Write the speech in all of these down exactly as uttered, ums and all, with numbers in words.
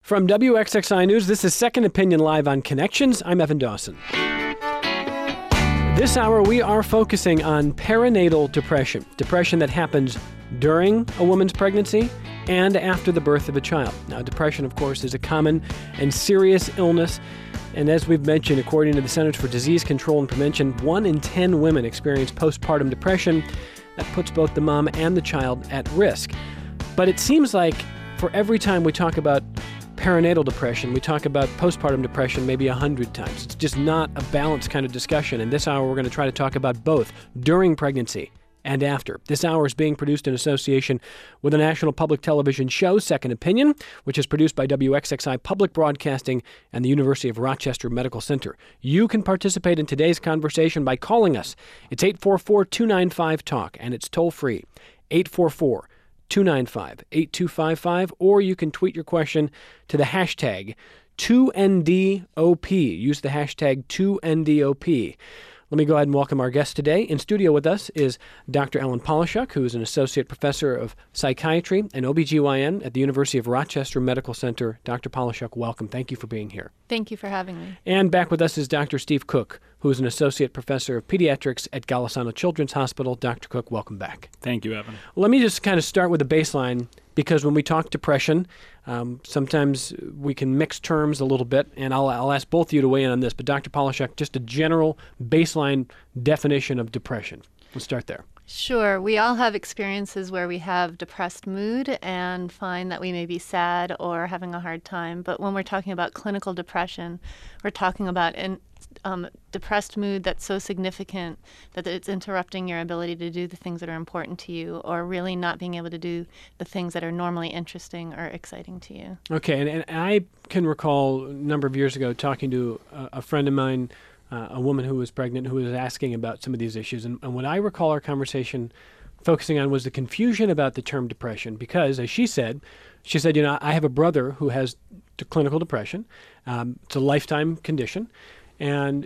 From W X X I News, this is Second Opinion Live on Connections. I'm Evan Dawson. This hour, we are focusing on perinatal depression, depression that happens during a woman's pregnancy and after the birth of a child. Now, depression, of course, is a common and serious illness. And as we've mentioned, according to the Centers for Disease Control and Prevention, one in ten women experience postpartum depression. That puts both the mom and the child at risk. But it seems like for every time we talk about perinatal depression, we talk about postpartum depression maybe a hundred times. It's just not a balanced kind of discussion. And this hour, we're going to try to talk about both during pregnancy and after. This hour is being produced in association with the national public television show Second Opinion, which is produced by W X X I Public Broadcasting and the University of Rochester Medical Center. You can participate in today's conversation by calling us. It's eight four four, two nine five, TALK, and it's toll-free, eight four four, two nine five, eight two five five, or you can tweet your question to the hashtag two N D O P. Use the hashtag two N D O P. Let me go ahead and welcome our guest today. In studio with us is Doctor Ellen Polishuk, who is an associate professor of psychiatry and O B G Y N at the University of Rochester Medical Center. Doctor Polishuk, welcome. Thank you for being here. Thank you for having me. And back with us is Doctor Steve Cook, who is an associate professor of pediatrics at Golisano Children's Hospital. Doctor Cook, welcome back. Thank you, Evan. Let me just kind of start with a baseline, because when we talk depression, um, sometimes we can mix terms a little bit, and I'll, I'll ask both of you to weigh in on this. But Doctor Polishuk, just a general baseline definition of depression. We'll start there. Sure. We all have experiences where we have depressed mood and find that we may be sad or having a hard time. But when we're talking about clinical depression, we're talking about an um, depressed mood that's so significant that it's interrupting your ability to do the things that are important to you, or really not being able to do the things that are normally interesting or exciting to you. Okay. And, and I can recall a number of years ago talking to a, a friend of mine, Uh, a woman who was pregnant, who was asking about some of these issues. And, and what I recall our conversation focusing on was the confusion about the term depression, because, as she said, she said, you know, I have a brother who has d- clinical depression. Um, it's a lifetime condition. And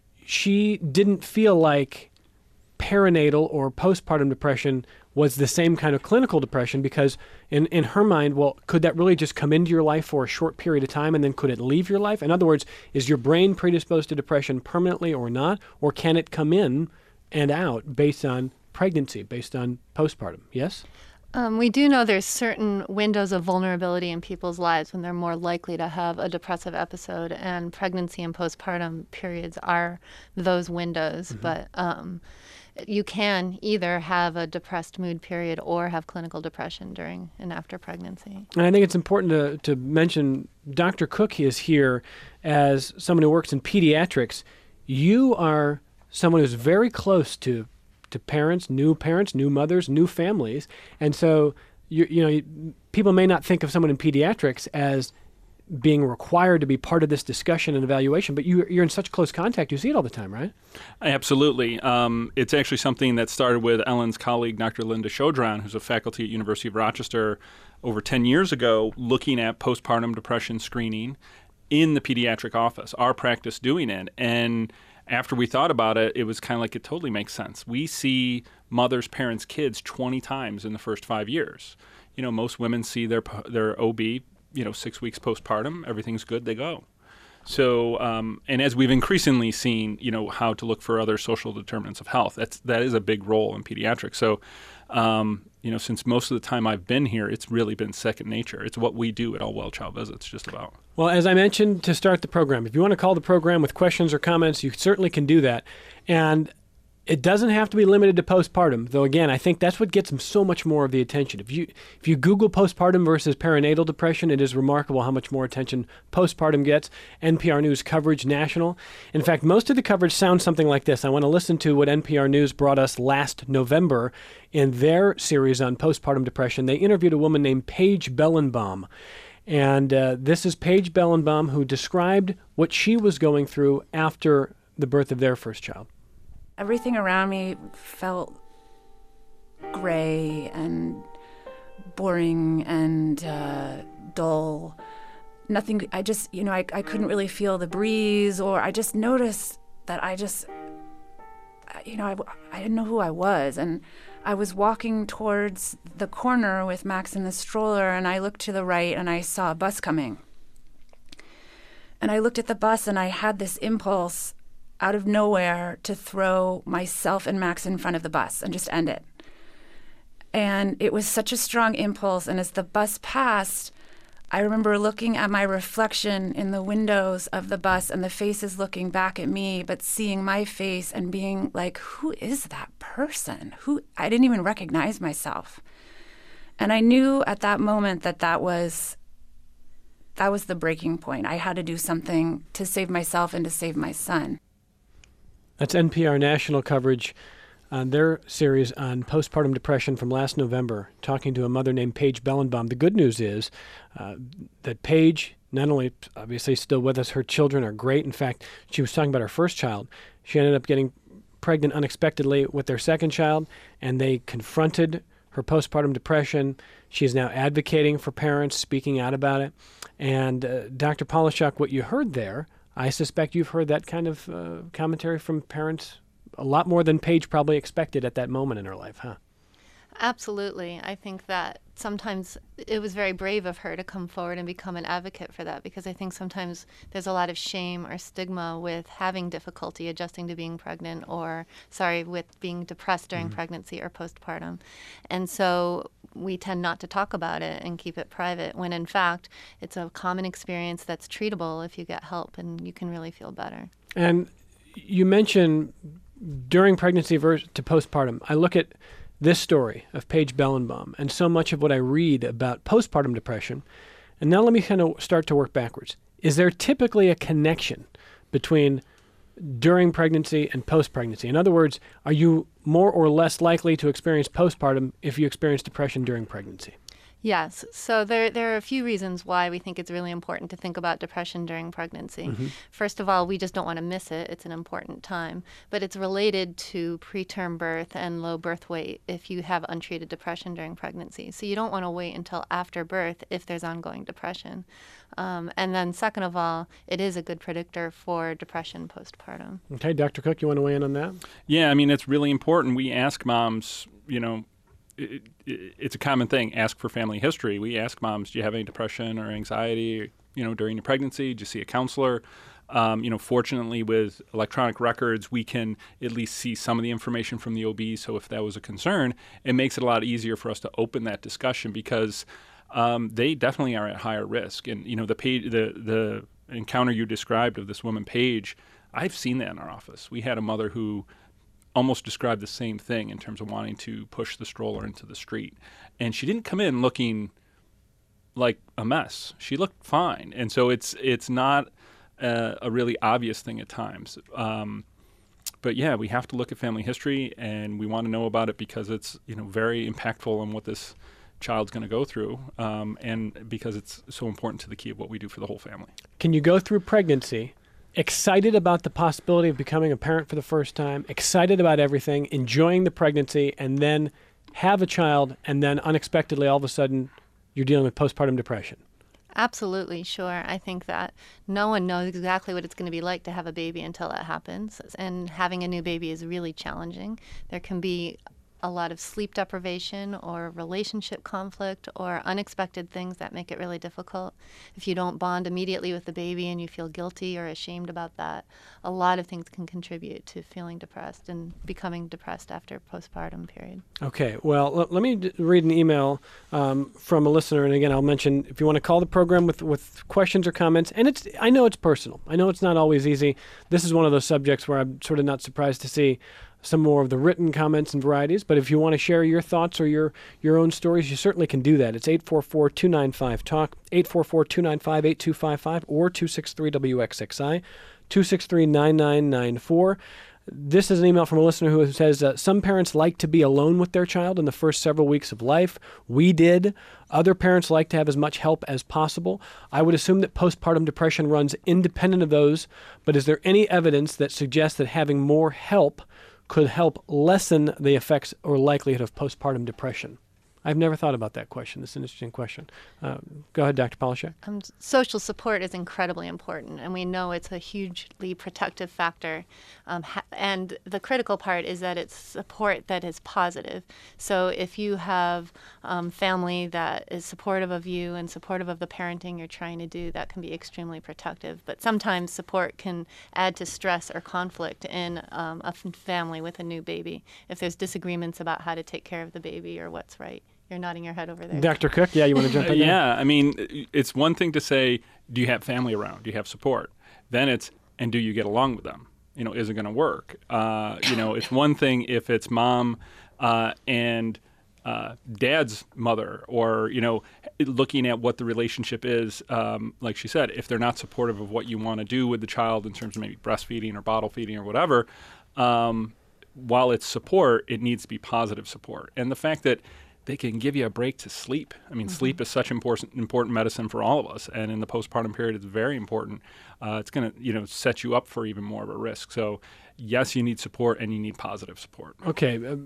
she didn't feel like perinatal or postpartum depression was the same kind of clinical depression, because in, in her mind, well, could that really just come into your life for a short period of time and then could it leave your life? In other words, is your brain predisposed to depression permanently or not? Or can it come in and out based on pregnancy, based on postpartum? Yes? Um, we do know there's certain windows of vulnerability in people's lives when they're more likely to have a depressive episode, and pregnancy and postpartum periods are those windows. Mm-hmm. But um, you can either have a depressed mood period or have clinical depression during and after pregnancy. And I think it's important to, to mention Doctor Cook is here as someone who works in pediatrics. You are someone who's very close to to parents, new parents, new mothers, new families. And so, you, you know, you, people may not think of someone in pediatrics as being required to be part of this discussion and evaluation, but you, you're in such close contact, you see it all the time, right? Absolutely. Um, it's actually something that started with Ellen's colleague, Doctor Linda Chaudron, who's a faculty at University of Rochester over ten years ago, looking at postpartum depression screening in the pediatric office, our practice doing it. And after we thought about it, it was kind of like it totally makes sense. We see mothers, parents, kids twenty times in the first five years. You know, most women see their their O B, you know, six weeks postpartum, everything's good, they go. So, um, and as we've increasingly seen, you know, how to look for other social determinants of health, that's that is a big role in pediatrics. So, um, you know, since most of the time I've been here, it's really been second nature. It's what we do at All Well Child Visits, just about. Well, as I mentioned to start the program, if you want to call the program with questions or comments, you certainly can do that. And it doesn't have to be limited to postpartum, though, again, I think that's what gets them so much more of the attention. If you if you Google postpartum versus perinatal depression, it is remarkable how much more attention postpartum gets. N P R News coverage national. In fact, most of the coverage sounds something like this. I want to listen to what N P R News brought us last November in their series on postpartum depression. They interviewed a woman named Paige Bellenbaum. And uh, this is Paige Bellenbaum, who described what she was going through after the birth of their first child. Everything around me felt gray and boring and uh, dull. Nothing, I just, you know, I, I couldn't really feel the breeze, or I just noticed that I just, you know, I, I didn't know who I was. And I was walking towards the corner with Max in the stroller, and I looked to the right and I saw a bus coming. And I looked at the bus and I had this impulse out of nowhere to throw myself and Max in front of the bus and just end it. And it was such a strong impulse. And as the bus passed, I remember looking at my reflection in the windows of the bus and the faces looking back at me, but seeing my face and being like, who is that person? Who I didn't even recognize myself. And I knew at that moment that that was that was the breaking point. I had to do something to save myself and to save my son. That's N P R national coverage on their series on postpartum depression from last November, talking to a mother named Paige Bellenbaum. The good news is uh, that Paige, not only obviously still with us, her children are great. In fact, she was talking about her first child. She ended up getting pregnant unexpectedly with their second child, and they confronted her postpartum depression. She is now advocating for parents, speaking out about it. And uh, Doctor Polishuk, what you heard there, I suspect you've heard that kind of uh, commentary from parents a lot more than Paige probably expected at that moment in her life, huh? Absolutely. I think that sometimes it was very brave of her to come forward and become an advocate for that, because I think sometimes there's a lot of shame or stigma with having difficulty adjusting to being pregnant, or, sorry, with being depressed during mm-hmm. pregnancy or postpartum. And so we tend not to talk about it and keep it private, when in fact it's a common experience that's treatable if you get help, and you can really feel better. And you mentioned during pregnancy versus to postpartum. I look at this story of Paige Bellenbaum and so much of what I read about postpartum depression. And now let me kind of start to work backwards. Is there typically a connection between during pregnancy and post-pregnancy? In other words, are you more or less likely to experience postpartum if you experience depression during pregnancy? Yes. So there, there are a few reasons why we think it's really important to think about depression during pregnancy. Mm-hmm. First of all, we just don't want to miss it. It's an important time. But it's related to preterm birth and low birth weight if you have untreated depression during pregnancy. So you don't want to wait until after birth if there's ongoing depression. Um, and then second of all, it is a good predictor for depression postpartum. Okay, Doctor Cook, you want to weigh in on that? Yeah, I mean, it's really important. We ask moms, you know, It, it, it's a common thing. Ask for family history. We ask moms, do you have any depression or anxiety, you know, during your pregnancy? Did you see a counselor? Um, you know, fortunately, with electronic records, we can at least see some of the information from the O B. So if that was a concern, it makes it a lot easier for us to open that discussion, because um, they definitely are at higher risk. And you know, the page, the the encounter you described of this woman, Paige, I've seen that in our office. We had a mother who almost described the same thing in terms of wanting to push the stroller into the street. And she didn't come in looking like a mess. She looked fine. And so it's it's not a, a really obvious thing at times. Um, but yeah, we have to look at family history, and we want to know about it because it's, you know, very impactful on what this child's going to go through, um, and because it's so important to the key of what we do for the whole family. Can you go through pregnancy excited about the possibility of becoming a parent for the first time, excited about everything, enjoying the pregnancy, and then have a child, and then unexpectedly all of a sudden you're dealing with postpartum depression? Absolutely, sure. I think that no one knows exactly what it's going to be like to have a baby until that happens. And having a new baby is really challenging. There can be a lot of sleep deprivation or relationship conflict or unexpected things that make it really difficult. If you don't bond immediately with the baby and you feel guilty or ashamed about that, a lot of things can contribute to feeling depressed and becoming depressed after postpartum period. Okay, well, l- let me d- read an email um, from a listener. And again, I'll mention if you want to call the program with, with questions or comments, and it's I know it's personal. I know it's not always easy. This is one of those subjects where I'm sort of not surprised to see some more of the written comments and varieties. But if you want to share your thoughts or your, your own stories, you certainly can do that. It's eight four four, two nine five, talk, eight four four, two nine five, eight two five five, or two six three W X X I, two six three, nine nine nine four. This is an email from a listener who says, uh, some parents like to be alone with their child in the first several weeks of life. We did. Other parents like to have as much help as possible. I would assume that postpartum depression runs independent of those, but is there any evidence that suggests that having more help could help lessen the effects or likelihood of postpartum depression? I've never thought about that question. It's an interesting question. Uh, go ahead, Doctor Polishek. Um, social support is incredibly important, and we know it's a hugely protective factor. Um, ha- and the critical part is that it's support that is positive. So if you have um, family that is supportive of you and supportive of the parenting you're trying to do, that can be extremely protective. But sometimes support can add to stress or conflict in um, a f- family with a new baby if there's disagreements about how to take care of the baby or what's right. You're nodding your head over there. Doctor Cook, yeah, you want to jump in there? Yeah, I mean, it's one thing to say, do you have family around? Do you have support? Then it's, and do you get along with them? You know, is it going to work? Uh, you know, it's one thing if it's mom uh, and uh, dad's mother, or, you know, looking at what the relationship is, um, like she said, if they're not supportive of what you want to do with the child in terms of maybe breastfeeding or bottle feeding or whatever, um, while it's support, it needs to be positive support. And the fact that they can give you a break to sleep. I mean, mm-hmm. sleep is such important important medicine for all of us, and in the postpartum period, it's very important. Uh, it's going to, you know, set you up for even more of a risk. So, yes, you need support, and you need positive support. Okay, uh,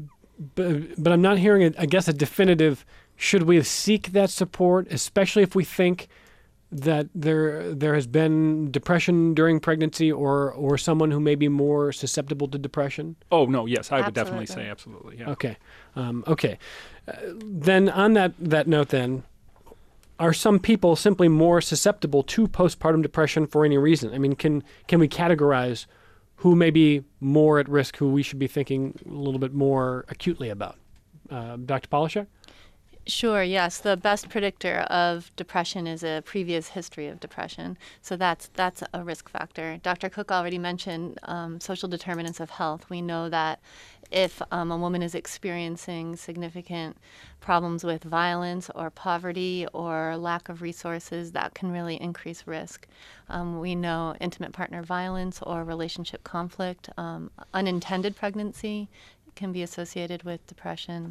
but, but I'm not hearing, a, I guess, a definitive. Should we seek that support, especially if we think that there there has been depression during pregnancy, or or someone who may be more susceptible to depression? Oh no, yes, I absolutely. would definitely say absolutely. Yeah. Okay, um, okay. Uh, then on that that note, then, are some people simply more susceptible to postpartum depression for any reason? I mean, can can we categorize who may be more at risk, who we should be thinking a little bit more acutely about? Uh, Doctor Polishek? Sure, yes. The best predictor of depression is a previous history of depression. So that's that's a risk factor. Doctor Cook already mentioned um, social determinants of health. We know that if um, a woman is experiencing significant problems with violence or poverty or lack of resources, that can really increase risk. Um, we know intimate partner violence or relationship conflict, um, unintended pregnancy can be associated with depression.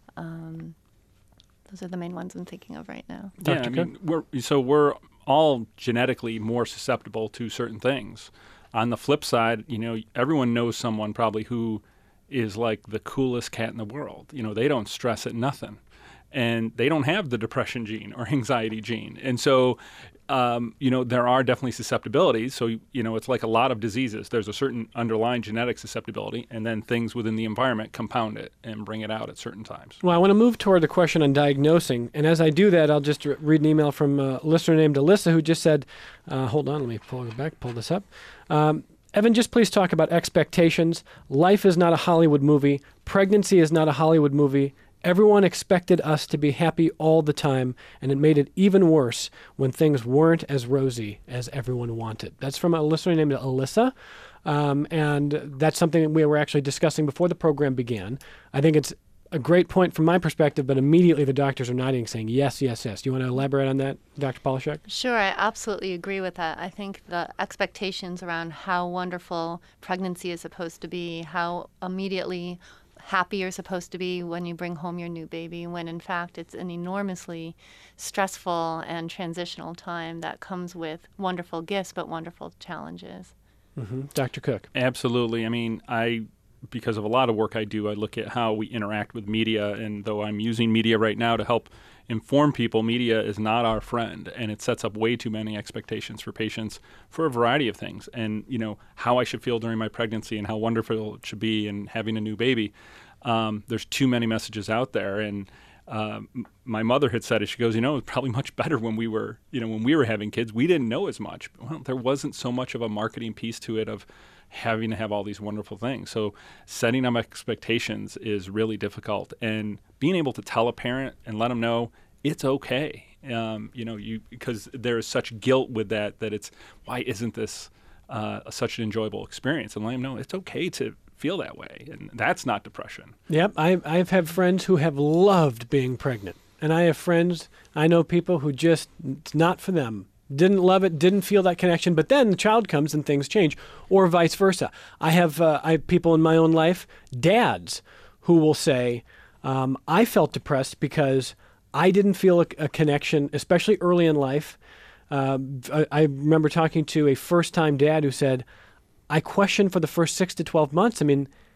Um, Those are the main ones I'm thinking of right now. Yeah, I mean, we're, so we're all genetically more susceptible to certain things. On the flip side, you know, everyone knows someone probably who is like the coolest cat in the world. You know, they don't stress at nothing, and they don't have the depression gene or anxiety gene. And so, um, you know, there are definitely susceptibilities. So, you know, it's like a lot of diseases. There's a certain underlying genetic susceptibility, and then things within the environment compound it and bring it out at certain times. Well, I want to move toward the question on diagnosing. And as I do that, I'll just re- read an email from a listener named Alyssa who just said, uh, hold on, let me pull it back, pull this up. Um, Evan, just please talk about expectations. Life is not a Hollywood movie. Pregnancy is not a Hollywood movie. Everyone expected us to be happy all the time, and it made it even worse when things weren't as rosy as everyone wanted. That's from a listener named Alyssa, um, and that's something we were actually discussing before the program began. I think it's a great point from my perspective, but immediately the doctors are nodding, saying yes, yes, yes. Do you want to elaborate on that, Doctor Polishek? Sure, I absolutely agree with that. I think the expectations around how wonderful pregnancy is supposed to be, how immediately happy you're supposed to be when you bring home your new baby, when in fact it's an enormously stressful and transitional time that comes with wonderful gifts but wonderful challenges. Mm-hmm. Doctor Cook. Absolutely. I mean, I, because of a lot of work I do, I look at how we interact with media, and though I'm using media right now to help inform people, media is not our friend, and it sets up way too many expectations for patients for a variety of things. And, you know, how I should feel during my pregnancy and how wonderful it should be and having a new baby. Um, there's too many messages out there. And uh, my mother had said it. She goes, you know, it's probably much better when we were, you know, when we were having kids. We didn't know as much. Well, there wasn't so much of a marketing piece to it of having to have all these wonderful things. So setting up expectations is really difficult, and being able to tell a parent and let them know it's okay. Um, you know, you because there is such guilt with that, that it's, why isn't this uh, such an enjoyable experience? And let them know it's okay to feel that way, and that's not depression. Yep, I, I've had friends who have loved being pregnant, and I have friends, I know people who just, it's not for them. Didn't love it, didn't feel that connection, but then the child comes and things change, or vice versa. I have uh, I have people in my own life, dads, who will say, um, I felt depressed because I didn't feel a, a connection, especially early in life. Uh, I, I remember talking to a first-time dad who said, I questioned for the first six to twelve months, I mean,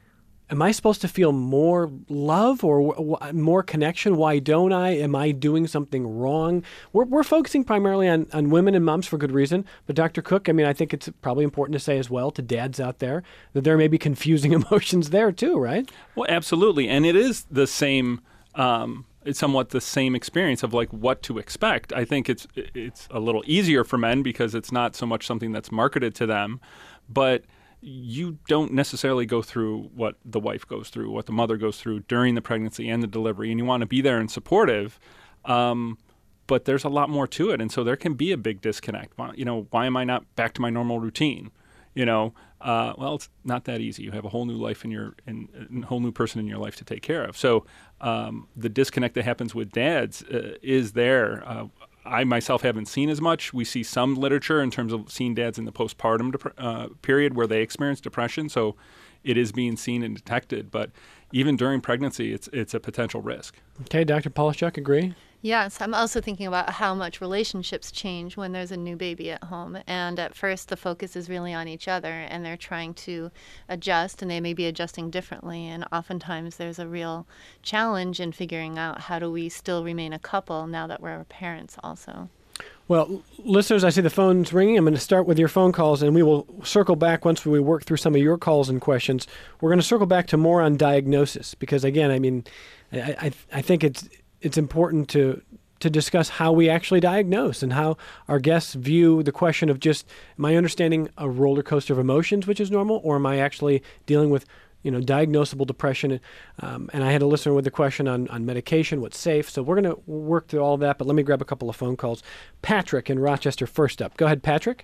am I supposed to feel more love or w- w- more connection? Why don't I? Am I doing something wrong? We're, we're focusing primarily on, on women and moms for good reason. But Doctor Cook, I mean, I think it's probably important to say as well to dads out there that there may be confusing emotions there too, right? Well, absolutely. And it is the same, um, it's somewhat the same experience of like what to expect. I think it's it's a little easier for men because it's not so much something that's marketed to them. But you don't necessarily go through what the wife goes through, what the mother goes through during the pregnancy and the delivery, and you want to be there and supportive. Um, but there's a lot more to it, and so there can be a big disconnect. Why, you know, why am I not back to my normal routine? You know, uh, well, it's not that easy. You have a whole new life in your, in, a whole new person in your life to take care of. So um, the disconnect that happens with dads uh, is there. Uh, I myself haven't seen as much. We see some literature in terms of seeing dads in the postpartum dep- uh, period where they experience depression. So it is being seen and detected. But even during pregnancy, it's it's a potential risk. Okay, Doctor Polishchuk, agree? Yes, I'm also thinking about how much relationships change when there's a new baby at home. And at first, the focus is really on each other, and they're trying to adjust, and they may be adjusting differently. And oftentimes, there's a real challenge in figuring out how do we still remain a couple now that we're parents also. Well, listeners, I see the phone's ringing. I'm going to start with your phone calls, and we will circle back once we work through some of your calls and questions. We're going to circle back to more on diagnosis because, again, I mean, I, I, I think it's it's important to to discuss how we actually diagnose and how our guests view the question of just, am I understanding a roller coaster of emotions, which is normal, or am I actually dealing with, you know, diagnosable depression? Um, and I had a listener with a question on, on medication, what's safe. So we're going to work through all of that, but let me grab a couple of phone calls. Patrick in Rochester first up. Go ahead, Patrick.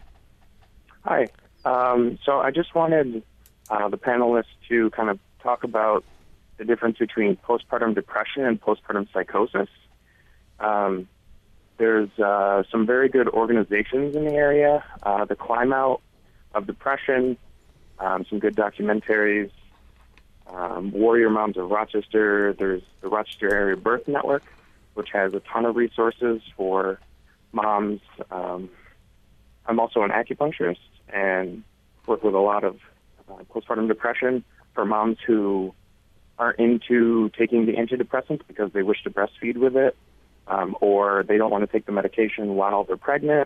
Hi. Um, so I just wanted uh, the panelists to kind of talk about the difference between postpartum depression and postpartum psychosis. Um, there's uh, some very good organizations in the area, uh, the Climb Out of Depression, um, some good documentaries, um, Warrior Moms of Rochester. There's the Rochester Area Birth Network, which has a ton of resources for moms. Um, I'm also an acupuncturist and work with a lot of uh, postpartum depression for moms who aren't into taking the antidepressants because they wish to breastfeed with it, um, or they don't want to take the medication while they're pregnant,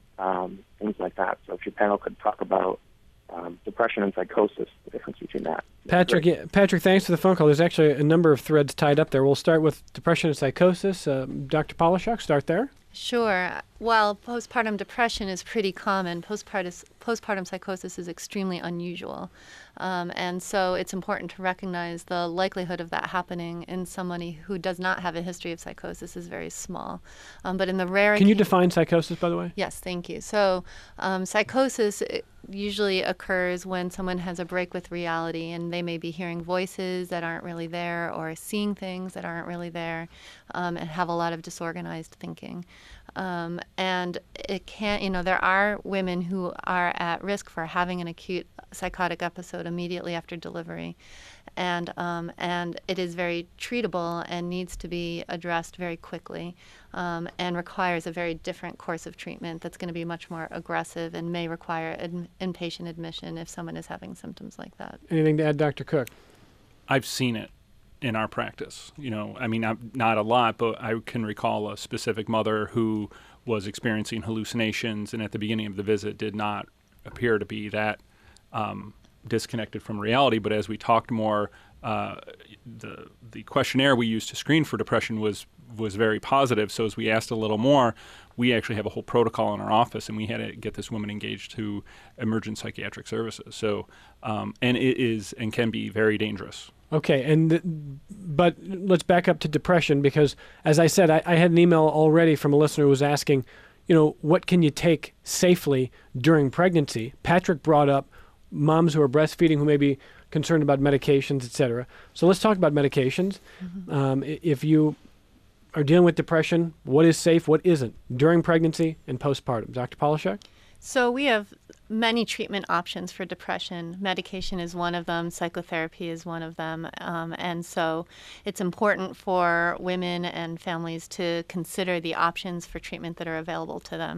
um, things like that. So if your panel could talk about um, depression and psychosis, the difference between that. Patrick, yeah, Patrick, thanks for the phone call. There's actually a number of threads tied up there. We'll start with depression and psychosis. Uh, Doctor Polishchuk, start there. Sure. While postpartum depression is pretty common, postpartum, postpartum psychosis is extremely unusual. Um, and so it's important to recognize the likelihood of that happening in somebody who does not have a history of psychosis is very small. Um, but in the rare Can you case, define psychosis, by the way? Yes, thank you. So um, psychosis usually occurs when someone has a break with reality and they may be hearing voices that aren't really there or seeing things that aren't really there um, and have a lot of disorganized thinking. Um, and it can't, you know, there are women who are at risk for having an acute psychotic episode immediately after delivery. And um, and it is very treatable and needs to be addressed very quickly um, and requires a very different course of treatment that's going to be much more aggressive and may require ad- inpatient admission if someone is having symptoms like that. Anything to add, Doctor Cook? I've seen it in our practice. You know, I mean, not, not a lot, but I can recall a specific mother who was experiencing hallucinations and at the beginning of the visit did not appear to be that um, disconnected from reality. But as we talked more, uh, the the questionnaire we used to screen for depression was was very positive. So as we asked a little more, we actually have a whole protocol in our office, and we had to get this woman engaged to emergent psychiatric services. So, um, and it is and can be very dangerous. Okay, and th- but let's back up to depression because, as I said, I, I had an email already from a listener who was asking, you know, what can you take safely during pregnancy? Patrick brought up moms who are breastfeeding who may be concerned about medications, et cetera. So let's talk about medications. Mm-hmm. Um, if you are dealing with depression, what is safe, what isn't during pregnancy and postpartum? Doctor Polishchuk? So we have many treatment options for depression. Medication is one of them. Psychotherapy is one of them. Um, and so it's important for women and families to consider the options for treatment that are available to them.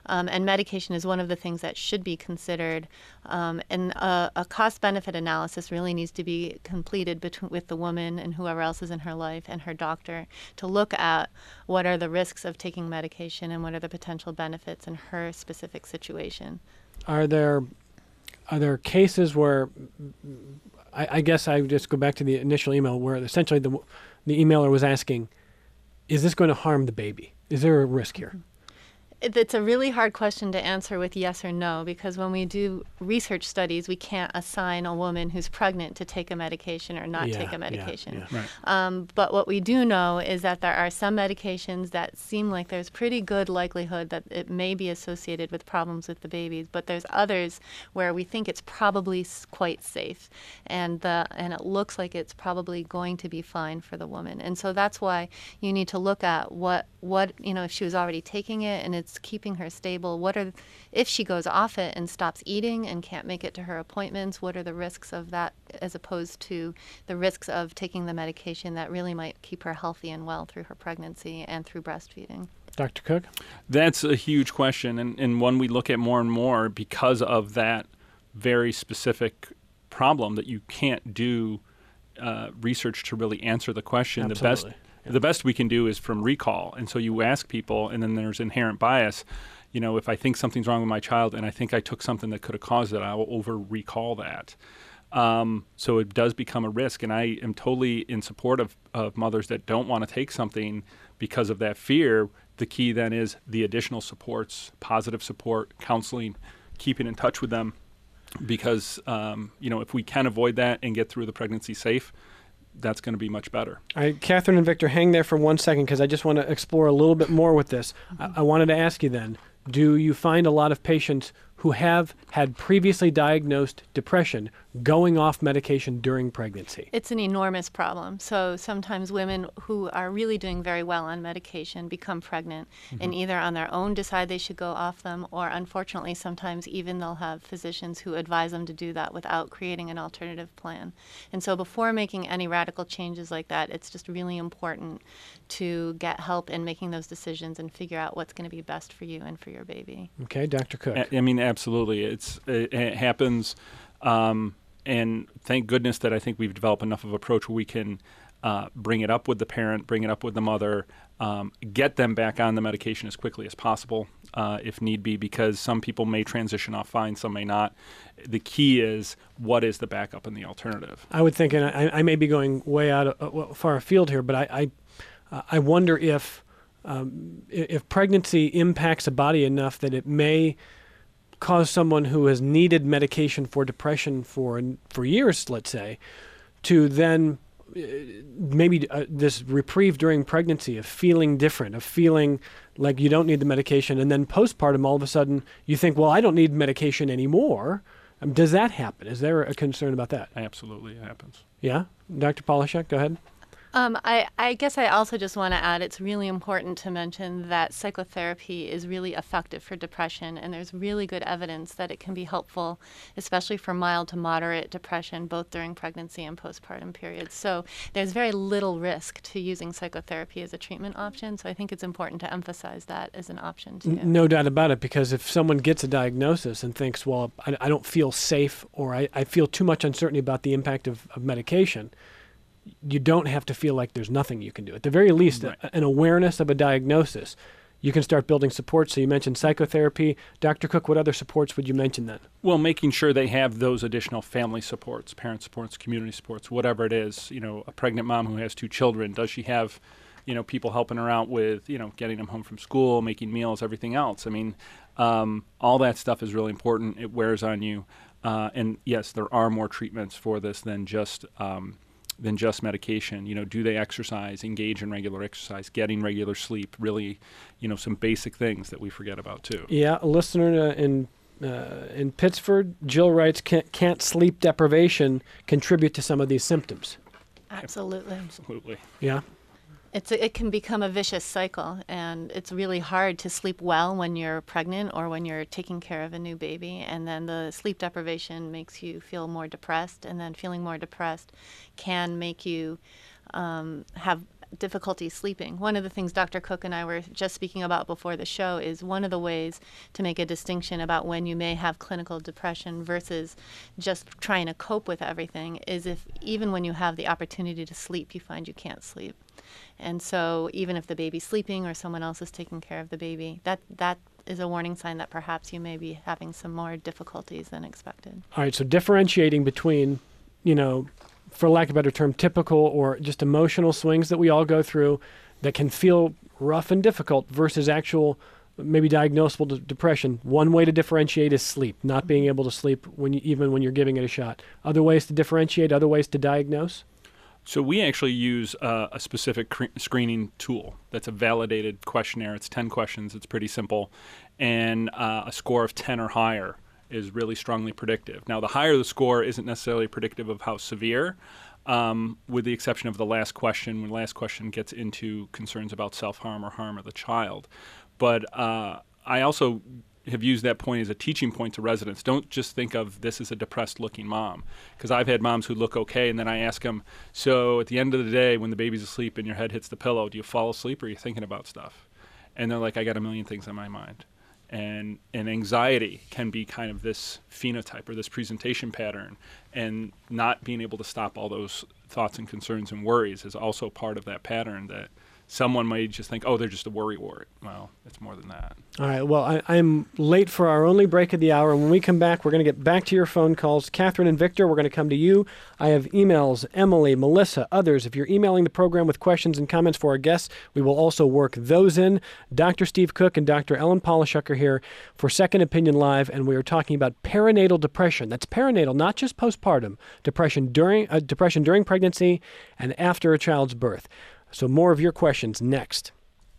Um, and medication is one of the things that should be considered. Um, and a, a cost-benefit analysis really needs to be completed between, with the woman and whoever else is in her life and her doctor to look at what are the risks of taking medication and what are the potential benefits in her specific situation. Are there are there cases where, I, I guess I would just go back to the initial email where essentially the the emailer was asking, is this going to harm the baby? Is there a risk here? It's a really hard question to answer with yes or no, because when we do research studies, we can't assign a woman who's pregnant to take a medication or not Yeah, take yeah, a medication. yeah. Right. Um, but what we do know is that there are some medications that seem like there's pretty good likelihood that it may be associated with problems with the babies, but there's others where we think it's probably s- quite safe, and the and it looks like it's probably going to be fine for the woman. And so that's why you need to look at what what you know if she was already taking it and it's keeping her stable. What are if she goes off it and stops eating and can't make it to her appointments? What are the risks of that, as opposed to the risks of taking the medication that really might keep her healthy and well through her pregnancy and through breastfeeding? Doctor Cook? That's a huge question, and, and one we look at more and more because of that very specific problem that you can't do uh, research to really answer the question. Absolutely. The best the best we can do is from recall, and so you ask people, and then there's inherent bias. You know, if I think something's wrong with my child and I think I took something that could have caused it, I will over recall that. Um, so it does become a risk, and I am totally in support of, of mothers that don't want to take something because of that fear. The key then is the additional supports, positive support, counseling, keeping in touch with them, because um, you know, if we can avoid that and get through the pregnancy safe, that's going to be much better. All right, Catherine and Victor, hang there for one second because I just want to explore a little bit more with this. I, I wanted to ask you then, do you find a lot of patients who have had previously diagnosed depression going off medication during pregnancy? It's an enormous problem. So sometimes women who are really doing very well on medication become pregnant mm-hmm. and either on their own decide they should go off them, or unfortunately sometimes even they'll have physicians who advise them to do that without creating an alternative plan. And so before making any radical changes like that, it's just really important to get help in making those decisions and figure out what's going to be best for you and for your baby. Okay, Doctor Cook. I, I mean, absolutely. It's it, it happens. Um, And thank goodness that I think we've developed enough of an approach where we can uh, bring it up with the parent, bring it up with the mother, um, get them back on the medication as quickly as possible, uh, if need be, because some people may transition off fine, some may not. The key is, what is the backup and the alternative? I would think, and I, I may be going way out of, uh, well, far afield here, but I I, uh, I wonder if um, if pregnancy impacts a body enough that it may cause someone who has needed medication for depression for for years, let's say, to then uh, maybe uh, this reprieve during pregnancy of feeling different, of feeling like you don't need the medication, and then postpartum all of a sudden you think, well, I don't need medication anymore. Um, does that happen? Is there a concern about that? Absolutely, it happens. Yeah? Doctor Polishek, go ahead. Um, I, I guess I also just want to add it's really important to mention that psychotherapy is really effective for depression, and there's really good evidence that it can be helpful, especially for mild to moderate depression, both during pregnancy and postpartum periods. So there's very little risk to using psychotherapy as a treatment option, so I think it's important to emphasize that as an option too. N- No doubt about it, because if someone gets a diagnosis and thinks, well, I, I don't feel safe, or I, I feel too much uncertainty about the impact of, of medication, you don't have to feel like there's nothing you can do. At the very least, right. a, an awareness of a diagnosis, you can start building support. So you mentioned psychotherapy. Doctor Cook, what other supports would you mention then? Well, making sure they have those additional family supports, parent supports, community supports, whatever it is. You know, a pregnant mom who has two children, does she have, you know, people helping her out with, you know, getting them home from school, making meals, everything else? I mean, um, all that stuff is really important. It wears on you. Uh, and yes, there are more treatments for this than just um, than just medication. You know, do they exercise, engage in regular exercise, getting regular sleep, really, you know, some basic things that we forget about too. Yeah, a listener uh, in uh, in Pittsford, Jill writes, can't, can't sleep deprivation contribute to some of these symptoms? Absolutely. Absolutely. Yeah. It's a, it can become a vicious cycle, and it's really hard to sleep well when you're pregnant or when you're taking care of a new baby, and then the sleep deprivation makes you feel more depressed, and then feeling more depressed can make you um, have difficulty sleeping. One of the things Doctor Cook and I were just speaking about before the show is one of the ways to make a distinction about when you may have clinical depression versus just trying to cope with everything is if even when you have the opportunity to sleep, you find you can't sleep. And so even if the baby's sleeping or someone else is taking care of the baby, that that is a warning sign that perhaps you may be having some more difficulties than expected. All right, so differentiating between, you know, for lack of a better term, typical or just emotional swings that we all go through that can feel rough and difficult versus actual maybe diagnosable de- depression. One way to differentiate is sleep, not being able to sleep when you, even when you're giving it a shot. Other ways to differentiate, other ways to diagnose? So we actually use uh, a specific cre- screening tool that's a validated questionnaire. It's ten questions. It's pretty simple. And uh, a score of ten or higher is really strongly predictive. Now, the higher the score isn't necessarily predictive of how severe, um, with the exception of the last question, when the last question gets into concerns about self-harm or harm of the child. But uh, I also have used that point as a teaching point to residents. Don't just think of this as a depressed-looking mom, because I've had moms who look okay, and then I ask them, so at the end of the day, when the baby's asleep and your head hits the pillow, do you fall asleep or are you thinking about stuff? And they're like, I got a million things on my mind. And, and anxiety can be kind of this phenotype or this presentation pattern, and not being able to stop all those thoughts and concerns and worries is also part of that pattern that someone might just think, oh, they're just a worry wart. Well, it's more than that. All right. Well, I, I'm late for our only break of the hour. When we come back, we're going to get back to your phone calls. Catherine and Victor, we're going to come to you. I have emails, Emily, Melissa, others. If you're emailing the program with questions and comments for our guests, we will also work those in. Doctor Steve Cook and Doctor Ellen Polishuk are here for Second Opinion Live, and we are talking about perinatal depression. That's perinatal, not just postpartum. Depression during uh, depression during pregnancy and after a child's birth. So more of your questions next.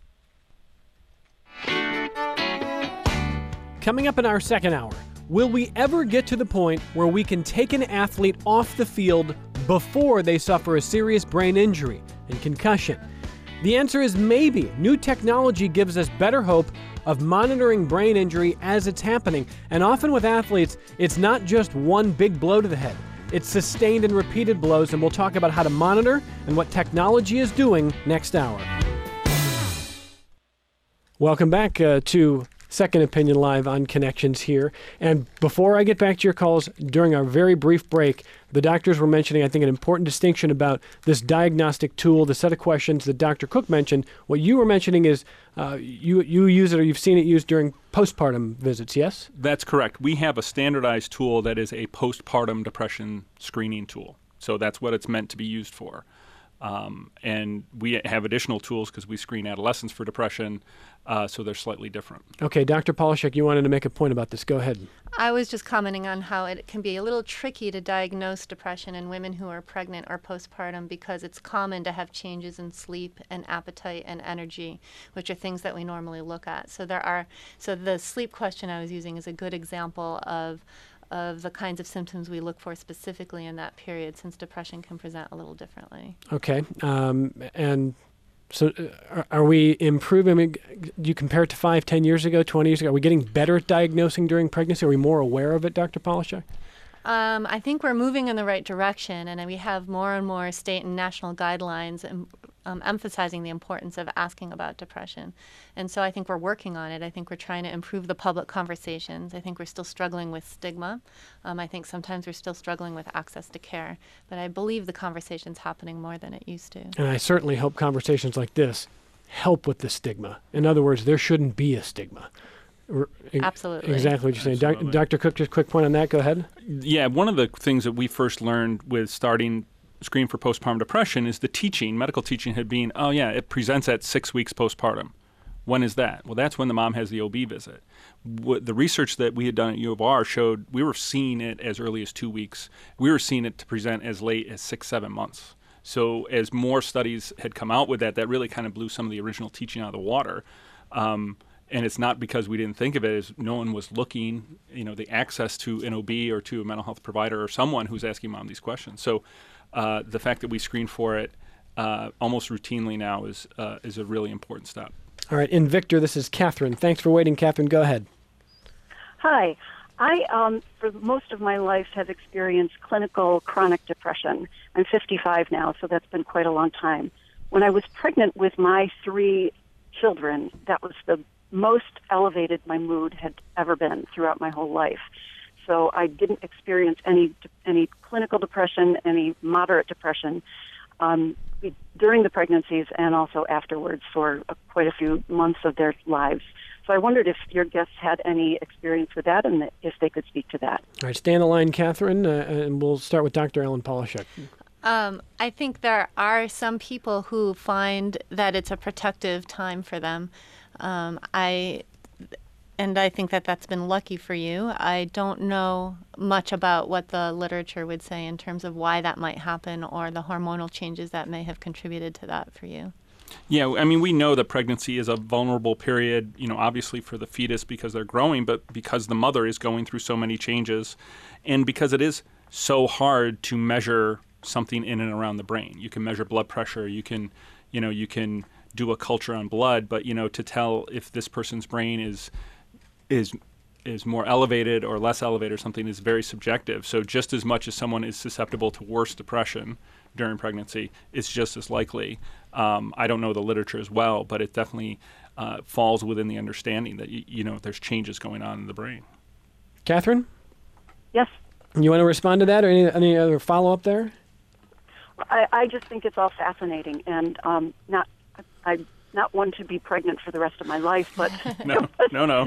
Coming up in our second hour, will we ever get to the point where we can take an athlete off the field before they suffer a serious brain injury and concussion? The answer is maybe. New technology gives us better hope of monitoring brain injury as it's happening. And often with athletes, it's not just one big blow to the head. It's sustained and repeated blows, and we'll talk about how to monitor and what technology is doing next hour. Welcome back uh, to Second Opinion Live on Connections here. And before I get back to your calls, during our very brief break, the doctors were mentioning, I think, an important distinction about this diagnostic tool, the set of questions that Doctor Cook mentioned. What you were mentioning is uh, you, you use it or you've seen it used during postpartum visits, yes? That's correct. We have a standardized tool that is a postpartum depression screening tool. So that's what it's meant to be used for. Um, and we have additional tools because we screen adolescents for depression, uh, so they're slightly different. Okay, Doctor Polishuk, you wanted to make a point about this. Go ahead. I was just commenting on how it can be a little tricky to diagnose depression in women who are pregnant or postpartum because it's common to have changes in sleep and appetite and energy, which are things that we normally look at. So there are, so the sleep question I was using is a good example of of the kinds of symptoms we look for specifically in that period, since depression can present a little differently. Okay. Um, and so uh, are, are we improving? I mean, do you compare it to five, ten years ago, twenty years ago? Are we getting better at diagnosing during pregnancy? Are we more aware of it, Doctor Polishuk? Um, I think we're moving in the right direction, and we have more and more state and national guidelines um, um, emphasizing the importance of asking about depression. And so I think we're working on it. I think we're trying to improve the public conversations. I think we're still struggling with stigma. Um, I think sometimes we're still struggling with access to care. But I believe the conversation's happening more than it used to. And I certainly hope conversations like this help with the stigma. In other words, there shouldn't be a stigma. Absolutely. Exactly what you're saying. Absolutely. Doc, Doctor Cook, just a quick point on that. Go ahead. Yeah, one of the things that we first learned with starting Screen for Postpartum Depression is the teaching, medical teaching had been, oh yeah, it presents at six weeks postpartum. When is that? Well, that's when the mom has the O B visit. What, the research that we had done at U of R showed we were seeing it as early as two weeks. We were seeing it to present as late as six, seven months. So as more studies had come out with that, that really kind of blew some of the original teaching out of the water. Um, And it's not because we didn't think of it as no one was looking, you know, the access to an O B or to a mental health provider or someone who's asking mom these questions. So uh, the fact that we screen for it uh, almost routinely now is uh, is a really important step. All right. And Victor, this is Catherine. Thanks for waiting, Catherine. Go ahead. Hi. I, um, for most of my life, have experienced clinical chronic depression. I'm fifty-five now, so that's been quite a long time. when I was pregnant with my three children, that was the most elevated my mood had ever been throughout my whole life. So I didn't experience any any clinical depression, any moderate depression um, during the pregnancies and also afterwards for uh, quite a few months of their lives. So I wondered if your guests had any experience with that and if they could speak to that. All right, stay on the line, Catherine, uh, and we'll start with Doctor Ellen Polishek. Um, I think there are some people who find that it's a protective time for them. Um, I and I think that that's been lucky for you. I don't know much about what the literature would say in terms of why that might happen or the hormonal changes that may have contributed to that for you. Yeah, I mean, we know that pregnancy is a vulnerable period, you know, obviously for the fetus because they're growing, but because the mother is going through so many changes and because it is so hard to measure something in and around the brain. You can measure blood pressure, you can, you know, you can do a culture on blood, but, you know, to tell if this person's brain is is is more elevated or less elevated or something is very subjective. So just as much as someone is susceptible to worse depression during pregnancy, it's just as likely. Um, I don't know the literature as well, but it definitely uh, falls within the understanding that, you, you know, there's changes going on in the brain. Catherine? Yes? You want to respond to that or any, any other follow-up there? I, I just think it's all fascinating, and um, not I'm not one to be pregnant for the rest of my life, but no, no, no.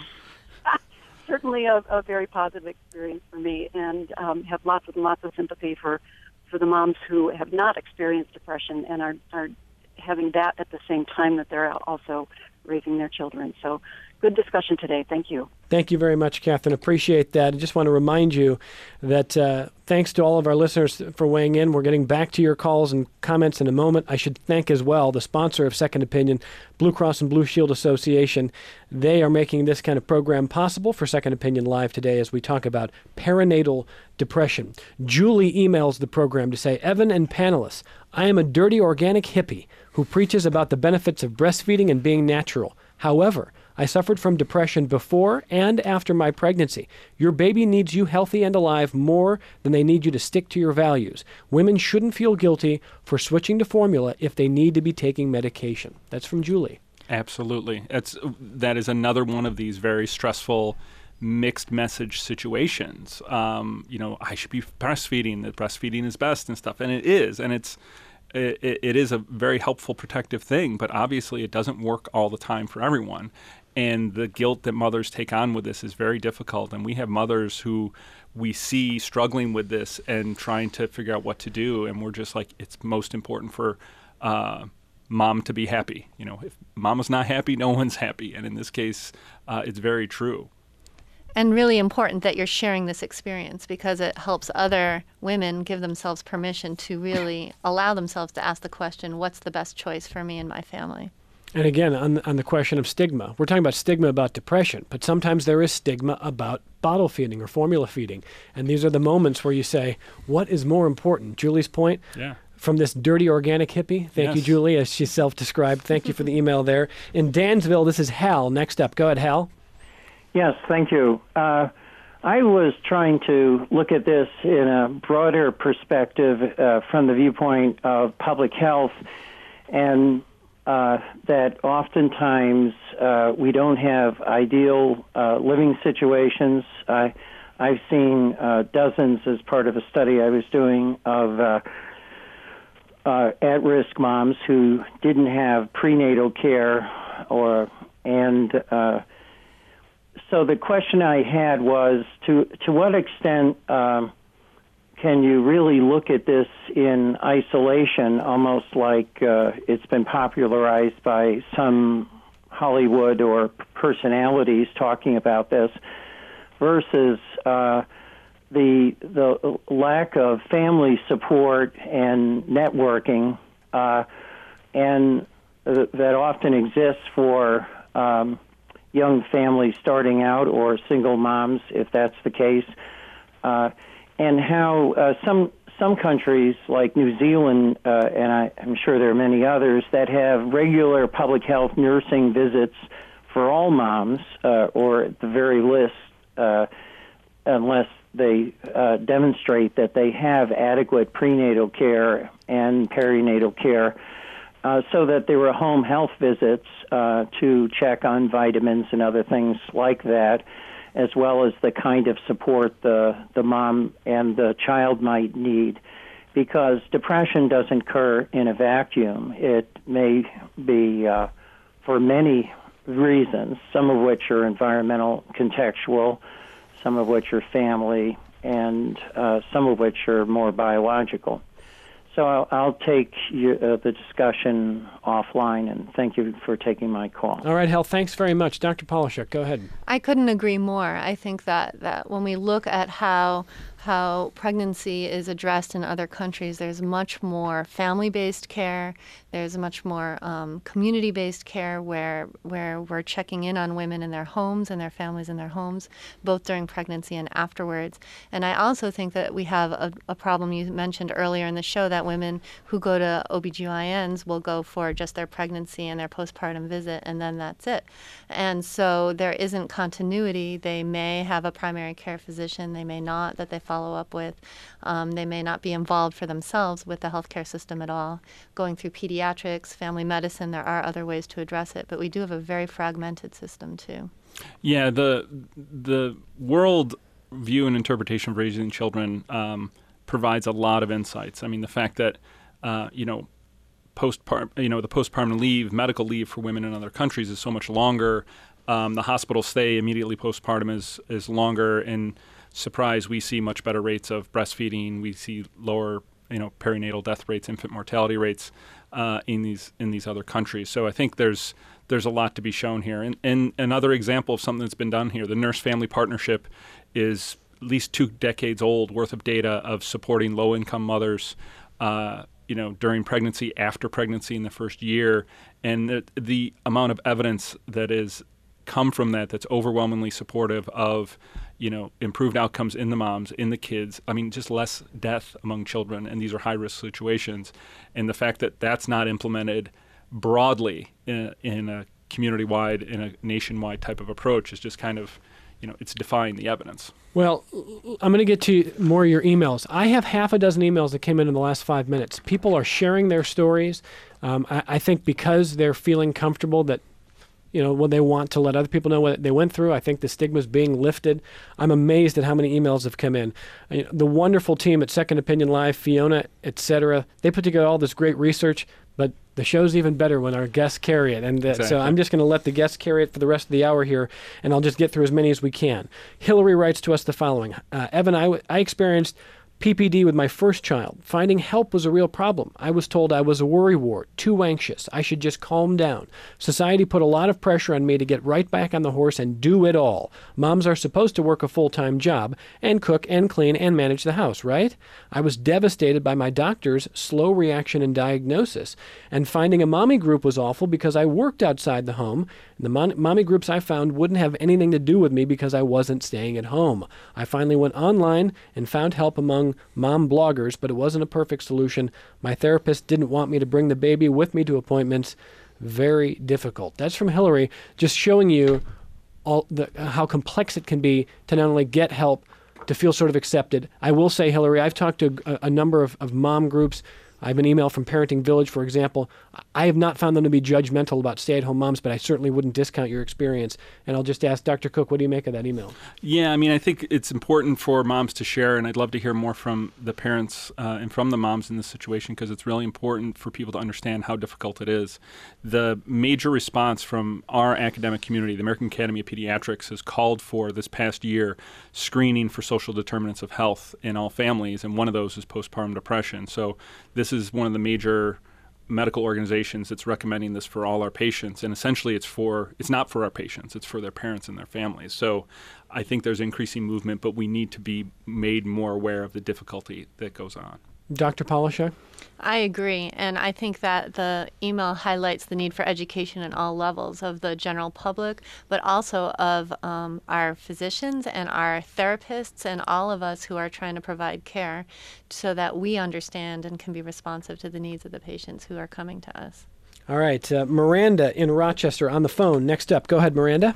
Certainly a, a very positive experience for me, and um, have lots and lots of sympathy for, for the moms who have not experienced depression and are, are having that at the same time that they're also raising their children. So good discussion today. Thank you. Thank you very much, Catherine. Appreciate that. I just want to remind you that uh, thanks to all of our listeners for weighing in. We're getting back to your calls and comments in a moment. I should thank as well the sponsor of Second Opinion, Blue Cross and Blue Shield Association. They are making this kind of program possible for Second Opinion Live today as we talk about perinatal depression. Julie emails the program to say, Evan and panelists, I am a dirty organic hippie who preaches about the benefits of breastfeeding and being natural. However, I suffered from depression before and after my pregnancy. Your baby needs you healthy and alive more than they need you to stick to your values. Women shouldn't feel guilty for switching to formula if they need to be taking medication. That's from Julie. Absolutely. That's, that is another one of these very stressful mixed message situations. Um, you know, I should be breastfeeding, that breastfeeding is best and stuff. And it is. And it's It, it is a very helpful protective thing, but obviously it doesn't work all the time for everyone. And the guilt that mothers take on with this is very difficult. And we have mothers who we see struggling with this and trying to figure out what to do. And we're just like, it's most important for uh, mom to be happy. You know, if mama's not happy, no one's happy. And in this case, uh, it's very true. And really important that you're sharing this experience because it helps other women give themselves permission to really allow themselves to ask the question, what's the best choice for me and my family? And again, on, on the question of stigma, we're talking about stigma about depression, but sometimes there is stigma about bottle feeding or formula feeding. And these are the moments where you say, what is more important? Julie's point, yeah. From this dirty organic hippie. Thank yes. you, Julie, as she's self-described. Thank you for the email there. In Dansville, this is Hal. Next up. Go ahead, Hal. Yes, thank you. Uh, I was trying to look at this in a broader perspective uh, from the viewpoint of public health, and uh, that oftentimes uh, we don't have ideal uh, living situations. I, I've seen uh, dozens as part of a study I was doing of uh, uh, at-risk moms who didn't have prenatal care, or and uh, So the question I had was, to to what extent um, can you really look at this in isolation, almost like uh, it's been popularized by some Hollywood or personalities talking about this, versus uh, the the lack of family support and networking, uh, and uh, that often exists for Um, young families starting out or single moms, if that's the case, uh, and how uh, some some countries like New Zealand, uh, and I, I'm sure there are many others, that have regular public health nursing visits for all moms, uh, or at the very least, uh, unless they uh, demonstrate that they have adequate prenatal care and perinatal care. uh, so that there were home health visits uh, to check on vitamins and other things like that, as well as the kind of support the, the mom and the child might need. Because depression doesn't occur in a vacuum. It may be uh, for many reasons, some of which are environmental, contextual, some of which are family, and uh, some of which are more biological. So I'll, I'll take you, uh, the discussion offline, and thank you for taking my call. All right, Hel, thanks very much. Doctor Polishuk, go ahead. I couldn't agree more. I think that, that when we look at how how pregnancy is addressed in other countries, there's much more family-based care. There's much more um, community-based care where where we're checking in on women in their homes and their families in their homes, both during pregnancy and afterwards. And I also think that we have a, a problem you mentioned earlier in the show, that women who go to O B G Y Ns will go for just their pregnancy and their postpartum visit, and then that's it. And so there isn't continuity. They may have a primary care physician, they may not, that they follow up with. Um, they may not be involved for themselves with the healthcare system at all. Going through pediatrics, family medicine, there are other ways to address it, but we do have a very fragmented system too. Yeah, the the world view and interpretation of raising children um, provides a lot of insights. I mean, the fact that uh, you know postpartum, you know, the postpartum leave, medical leave for women in other countries is so much longer. Um, the hospital stay immediately postpartum is is longer, and surprise, we see much better rates of breastfeeding. We see lower, you know, perinatal death rates, infant mortality rates uh, in these in these other countries. So I think there's there's a lot to be shown here. And, and another example of something that's been done here, the Nurse Family Partnership is at least two decades old worth of data of supporting low-income mothers, uh, you know, during pregnancy, after pregnancy, in the first year, and the, the amount of evidence that is come from that that's overwhelmingly supportive of, you know, improved outcomes in the moms, in the kids. I mean, just less death among children, and these are high-risk situations. And the fact that that's not implemented broadly in a, in a community-wide, in a nationwide type of approach is just kind of, you know, it's defying the evidence. Well, I'm going to get to more of your emails. I have half a dozen emails that came in in the last five minutes. People are sharing their stories. Um, I, I think because they're feeling comfortable that, you know, when they want to let other people know what they went through, I think the stigma is being lifted. I'm amazed at how many emails have come in. You know, the wonderful team at Second Opinion Live, Fiona, et cetera, they put together all this great research, but the show's even better when our guests carry it. And uh, exactly. So I'm just going to let the guests carry it for the rest of the hour here, and I'll just get through as many as we can. Hillary writes to us the following. Uh, Evan, I, w- I experienced P P D with my first child. Finding help was a real problem. I was told I was a worrywart, too anxious. I should just calm down. Society put a lot of pressure on me to get right back on the horse and do it all. Moms are supposed to work a full-time job and cook and clean and manage the house, right? I was devastated by my doctor's slow reaction and diagnosis. And finding a mommy group was awful because I worked outside the home. And the mon- mommy groups I found wouldn't have anything to do with me because I wasn't staying at home. I finally went online and found help among mom bloggers, but it wasn't a perfect solution. My therapist didn't want me to bring the baby with me to appointments. Very difficult. That's from Hillary, just showing you all the, how complex it can be to not only get help, to feel sort of accepted. I will say, Hillary, I've talked to a, a number of, of mom groups. I have an email from Parenting Village, for example. I have not found them to be judgmental about stay-at-home moms, but I certainly wouldn't discount your experience. And I'll just ask Doctor Cook, what do you make of that email? Yeah, I mean, I think it's important for moms to share, and I'd love to hear more from the parents uh, and from the moms in this situation, because it's really important for people to understand how difficult it is. The major response from our academic community, the American Academy of Pediatrics, has called for this past year screening for social determinants of health in all families, and one of those is postpartum depression. So this is one of the major medical organizations that's recommending this for all our patients, and essentially it's for it's not for our patients, it's for their parents and their families. So I think there's increasing movement, but we need to be made more aware of the difficulty that goes on. Doctor Polishuk? I agree, and I think that the email highlights the need for education at all levels of the general public, but also of um, our physicians and our therapists and all of us who are trying to provide care, so that we understand and can be responsive to the needs of the patients who are coming to us. All right, uh, Miranda in Rochester on the phone. Next up. Go ahead, Miranda.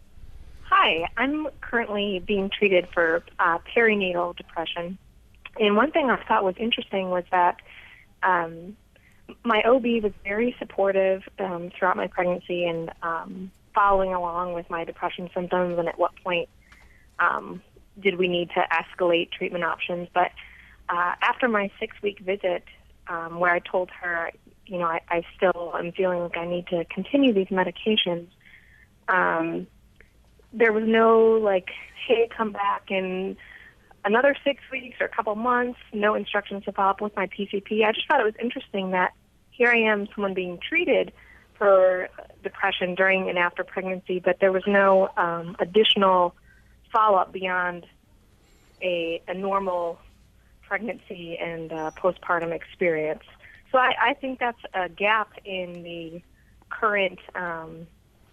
Hi, I'm currently being treated for uh, perinatal depression. And one thing I thought was interesting was that um, my O B was very supportive um, throughout my pregnancy and um, following along with my depression symptoms and at what point um, did we need to escalate treatment options. But uh, after my six-week visit, um, where I told her, you know, I, I still am feeling like I need to continue these medications, um, there was no, like, hey, come back in another six weeks or a couple months, no instructions to follow up with my P C P. I just thought it was interesting that here I am, someone being treated for depression during and after pregnancy, but there was no um, additional follow-up beyond a, a normal pregnancy and uh, postpartum experience. So I, I think that's a gap in the current um,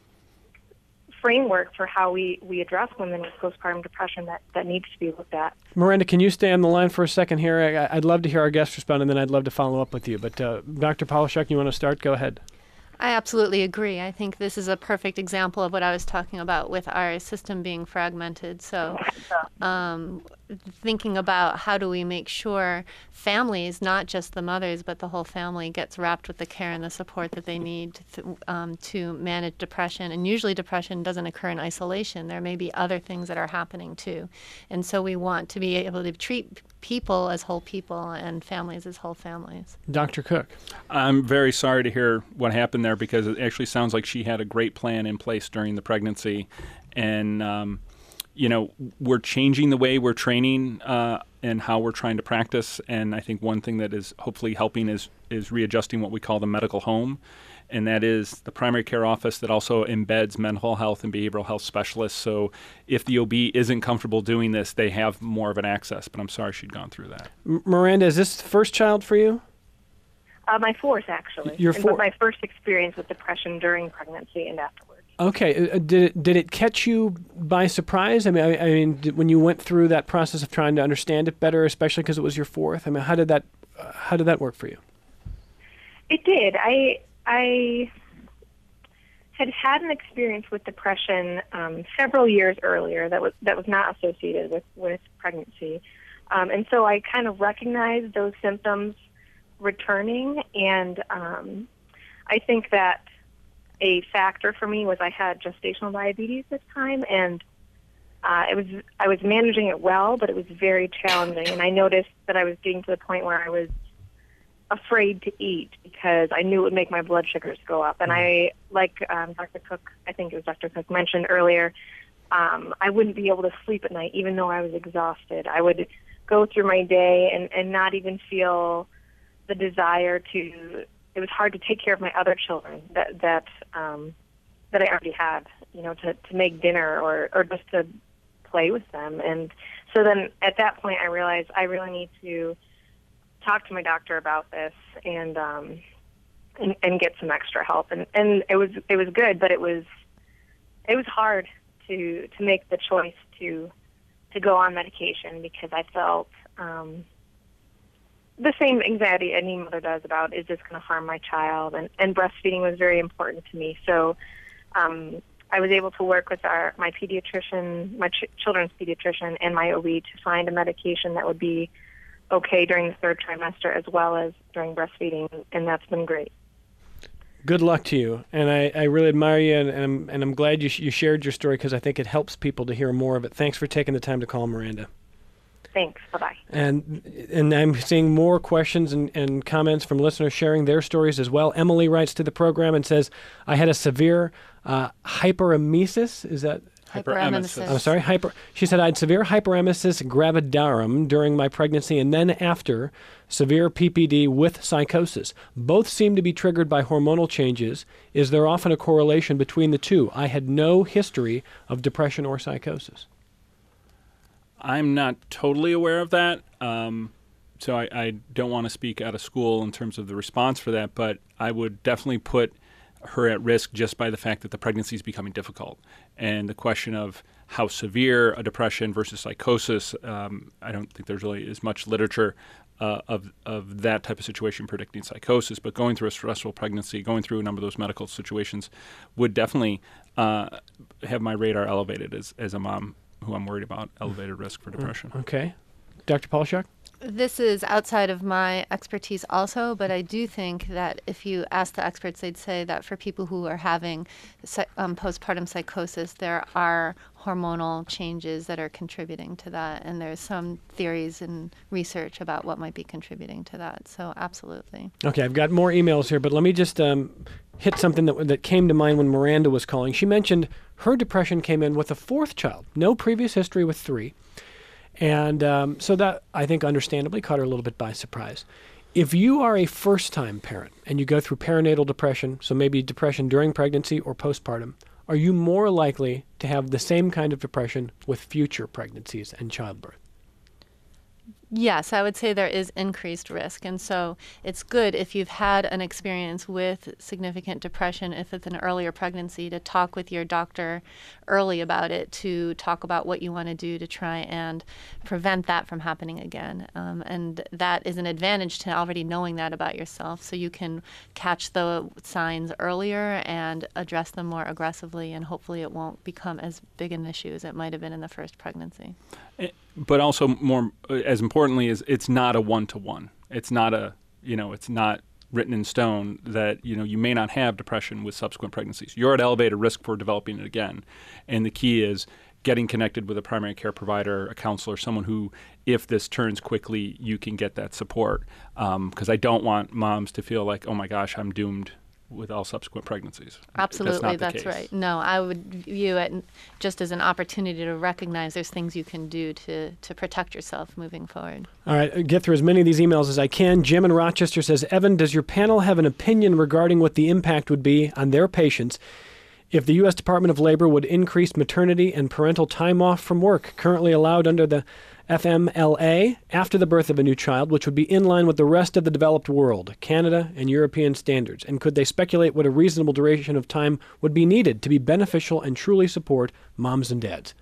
framework for how we, we address women with postpartum depression that, that needs to be looked at. Miranda, can you stay on the line for a second here? I, I'd love to hear our guest respond, and then I'd love to follow up with you. But uh, Doctor Polishuk, you want to start? Go ahead. I absolutely agree. I think this is a perfect example of what I was talking about with our system being fragmented. So um, thinking about how do we make sure families, not just the mothers, but the whole family gets wrapped with the care and the support that they need to, um, to manage depression. And usually depression doesn't occur in isolation. There may be other things that are happening too. And so we want to be able to treat people as whole people and families as whole families. Doctor Cook. I'm very sorry to hear what happened there, because it actually sounds like she had a great plan in place during the pregnancy. And, um, you know, we're changing the way we're training uh, and how we're trying to practice. And I think one thing that is hopefully helping is, is readjusting what we call the medical home. And that is the primary care office that also embeds mental health and behavioral health specialists. So if the O B isn't comfortable doing this, they have more of an access. But I'm sorry she'd gone through that. M- Miranda, is this the first child for you? Uh, my fourth, actually. Your And- fourth. But my first experience with depression during pregnancy and afterwards. Okay. Uh, did it, did it catch you by surprise? I mean, I, I mean, did, when you went through that process of trying to understand it better, especially because it was your fourth, I mean, how did that uh, how did that work for you? It did. I I had had an experience with depression um, several years earlier that was that was not associated with with pregnancy, um, and so I kind of recognized those symptoms returning. And um, I think that a factor for me was I had gestational diabetes this time, and uh, it was I was managing it well, but it was very challenging. And I noticed that I was getting to the point where I was afraid to eat because I knew it would make my blood sugars go up. And I, like um, Doctor Cook, I think it was Doctor Cook mentioned earlier, um, I wouldn't be able to sleep at night even though I was exhausted. I would go through my day and, and not even feel the desire to, it was hard to take care of my other children that that um, that I already had, you know, to, to make dinner or, or just to play with them. And so then at that point I realized I really need to talk to my doctor about this and um, and, and get some extra help. And, and it was it was good, but it was it was hard to to make the choice to to go on medication because I felt um, the same anxiety any mother does about, is this going to harm my child? And, and breastfeeding was very important to me. So um, I was able to work with our my pediatrician, my ch- children's pediatrician, and my O B to find a medication that would be okay during the third trimester as well as during breastfeeding, and that's been great. Good luck to you, and I, I really admire you, and, and, I'm, and I'm glad you, sh- you shared your story because I think it helps people to hear more of it. Thanks for taking the time to call, Miranda. Thanks. Bye-bye. And and I'm seeing more questions and, and comments from listeners sharing their stories as well. Emily writes to the program and says, I had a severe uh, hyperemesis. Is that... Hyperemesis. I'm sorry, hyper. She said I had severe hyperemesis gravidarum during my pregnancy and then after severe P P D with psychosis. Both seem to be triggered by hormonal changes. Is there often a correlation between the two? I had no history of depression or psychosis. I'm not totally aware of that, um, so I, I don't want to speak out of school in terms of the response for that, but I would definitely put her at risk just by the fact that the pregnancy is becoming difficult. And the question of how severe a depression versus psychosis, um, I don't think there's really as much literature uh, of of that type of situation predicting psychosis, but going through a stressful pregnancy, going through a number of those medical situations would definitely uh, have my radar elevated as, as a mom who I'm worried about elevated risk for depression. Okay. Doctor Polishuk? This is outside of my expertise also, but I do think that if you ask the experts, they'd say that for people who are having um, postpartum psychosis, there are hormonal changes that are contributing to that. And there's some theories and research about what might be contributing to that. So absolutely. Okay, I've got more emails here, but let me just um, hit something that, that came to mind when Miranda was calling. She mentioned her depression came in with a fourth child, no previous history with three. And um, so that, I think, understandably caught her a little bit by surprise. If you are a first-time parent and you go through perinatal depression, so maybe depression during pregnancy or postpartum, are you more likely to have the same kind of depression with future pregnancies and childbirth? Yes, I would say there is increased risk. And so it's good if you've had an experience with significant depression, if it's an earlier pregnancy, to talk with your doctor early about it, to talk about what you want to do to try and prevent that from happening again. Um, and that is an advantage to already knowing that about yourself, so you can catch the signs earlier and address them more aggressively, and hopefully it won't become as big an issue as it might have been in the first pregnancy. But also, more as importantly, is it's not a one-to-one. It's not a, you know, it's not written in stone that, you know, you may not have depression with subsequent pregnancies. You're at elevated risk for developing it again. And the key is getting connected with a primary care provider, a counselor, someone who, if this turns quickly, you can get that support. Because um, I don't want moms to feel like, oh my gosh, I'm doomed with all subsequent pregnancies. Absolutely, that's, that's right. No, I would view it just as an opportunity to recognize there's things you can do to, to protect yourself moving forward. All right, get through as many of these emails as I can. Jim in Rochester says, Evan, does your panel have an opinion regarding what the impact would be on their patients if the U S Department of Labor would increase maternity and parental time off from work currently allowed under the F M L A after the birth of a new child, which would be in line with the rest of the developed world, Canada and European standards? And could they speculate what a reasonable duration of time would be needed to be beneficial and truly support moms and dads?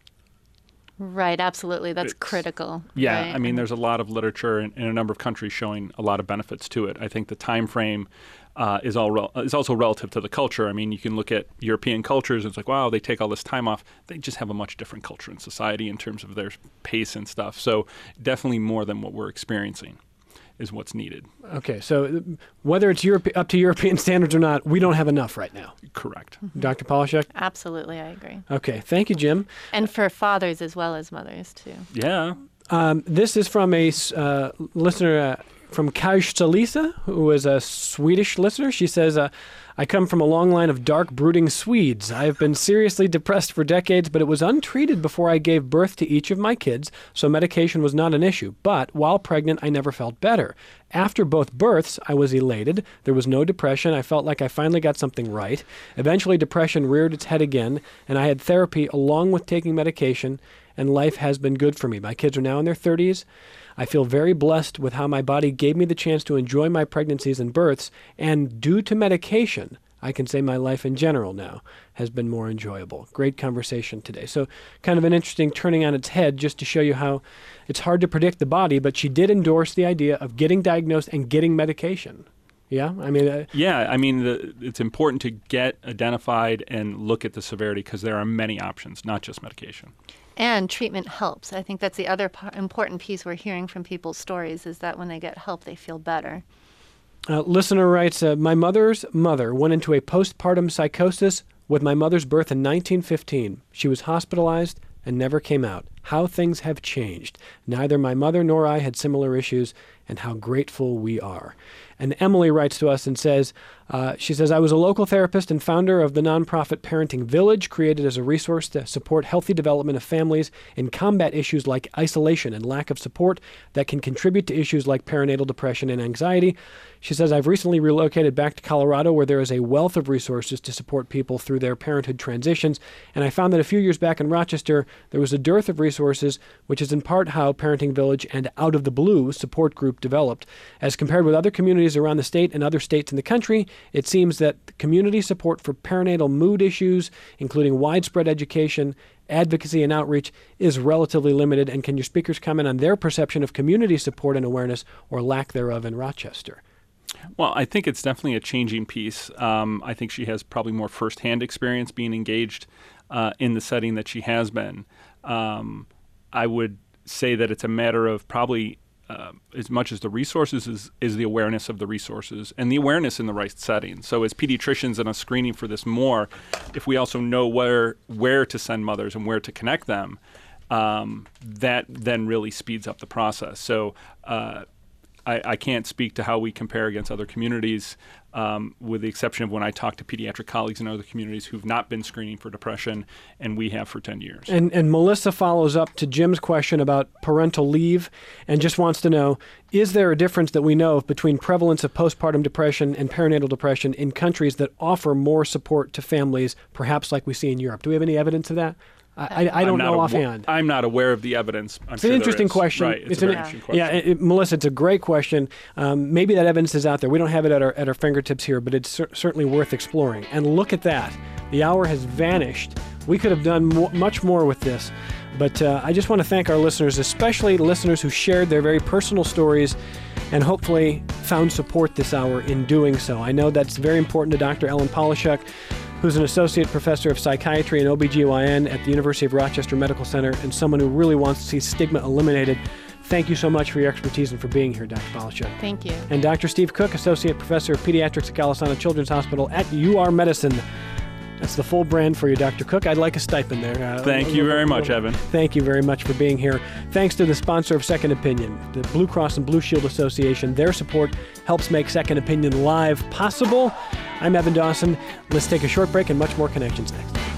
Right, absolutely. That's It's, critical. Yeah, right? I mean, there's a lot of literature in, in a number of countries showing a lot of benefits to it. I think the time frame uh, is all rel- is also relative to the culture. I mean, you can look at European cultures, and it's like, wow, they take all this time off. They just have a much different culture and society in terms of their pace and stuff. So definitely more than what we're experiencing is what's needed. Okay, so whether it's Europe, up to European standards or not, we don't have enough right now. Correct. Mm-hmm. Doctor Polishek? Absolutely, I agree. Okay, thank you, Jim. And for fathers as well as mothers, too. Yeah. Um, this is from a uh, listener uh, from Kajsa, who is a Swedish listener. She says, uh, I come from a long line of dark, brooding Swedes. I have been seriously depressed for decades, but it was untreated before I gave birth to each of my kids, so medication was not an issue. But while pregnant, I never felt better. After both births, I was elated. There was no depression. I felt like I finally got something right. Eventually, depression reared its head again, and I had therapy along with taking medication, and life has been good for me. My kids are now in their thirties. I feel very blessed with how my body gave me the chance to enjoy my pregnancies and births, and due to medication, I can say my life in general now has been more enjoyable. Great conversation today. So kind of an interesting turning on its head just to show you how it's hard to predict the body, but she did endorse the idea of getting diagnosed and getting medication. Yeah, I mean... Uh, yeah, I mean, the, it's important to get identified and look at the severity because there are many options, not just medication. And treatment helps. I think that's the other p- important piece we're hearing from people's stories is that when they get help, they feel better. Uh, listener writes, uh, my mother's mother went into a postpartum psychosis with my mother's birth in nineteen fifteen. She was hospitalized and never came out. How things have changed. Neither my mother nor I had similar issues, and how grateful we are. And Emily writes to us and says, uh, she says, I was a local therapist and founder of the nonprofit Parenting Village, created as a resource to support healthy development of families and combat issues like isolation and lack of support that can contribute to issues like perinatal depression and anxiety. She says, I've recently relocated back to Colorado where there is a wealth of resources to support people through their parenthood transitions. And I found that a few years back in Rochester, there was a dearth of resources, which is in part how Parenting Village and Out of the Blue support group developed. As compared with other communities around the state and other states in the country, it seems that community support for perinatal mood issues, including widespread education, advocacy, and outreach, is relatively limited. And can your speakers comment on their perception of community support and awareness or lack thereof in Rochester? Well, I think it's definitely a changing piece. Um, I think she has probably more firsthand experience being engaged uh, in the setting that she has been. Um, I would say that it's a matter of probably uh, as much as the resources is, is the awareness of the resources and the awareness in the right setting. So as pediatricians and us screening for this more, if we also know where where to send mothers and where to connect them, um, that then really speeds up the process. So uh, I, I can't speak to how we compare against other communities, um, with the exception of when I talk to pediatric colleagues in other communities who've not been screening for depression, and we have for ten years. And, and Melissa follows up to Jim's question about parental leave and just wants to know, is there a difference that we know of between prevalence of postpartum depression and perinatal depression in countries that offer more support to families, perhaps like we see in Europe? Do we have any evidence of that? I, I don't know awa- offhand. I'm not aware of the evidence. I'm it's sure an interesting there is. question. Right, it's, it's a an, very interesting question. Yeah, it, it, Melissa, it's a great question. Um, maybe that evidence is out there. We don't have it at our at our fingertips here, but it's cer- certainly worth exploring. And look at that. The hour has vanished. We could have done mo- much more with this. But uh, I just want to thank our listeners, especially listeners who shared their very personal stories and hopefully found support this hour in doing so. I know that's very important to Doctor Ellen Polishuk, who's an associate professor of psychiatry and O B G Y N at the University of Rochester Medical Center and someone who really wants to see stigma eliminated. Thank you so much for your expertise and for being here, Doctor Polishuk. Thank you. And Doctor Steve Cook, associate professor of pediatrics at Golisano Children's Hospital at U R Medicine. That's the full brand for you, Doctor Cook. I'd like a stipend there. Uh, Thank you very much, Evan. Thank you very much for being here. Thanks to the sponsor of Second Opinion, the Blue Cross and Blue Shield Association. Their support helps make Second Opinion Live possible. I'm Evan Dawson. Let's take a short break and much more Connections next.